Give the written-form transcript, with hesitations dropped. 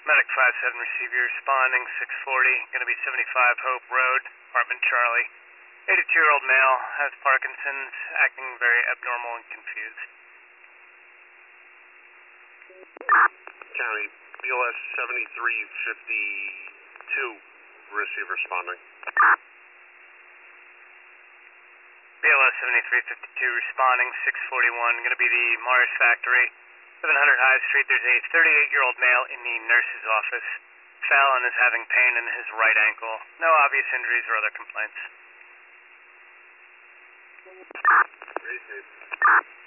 Medic 5-7, receive your responding, 640, going to be 75 Hope Road, apartment Charlie. 82-year-old male, has Parkinson's, acting very abnormal and confused. County, BLS 7352, receive responding. BLS 7352, responding, 641, going to be the Mars Factory, 700 High Street. There's a 38-year-old male in the nurse's office. Fell and is having pain in his right ankle. No obvious injuries or other complaints. Great,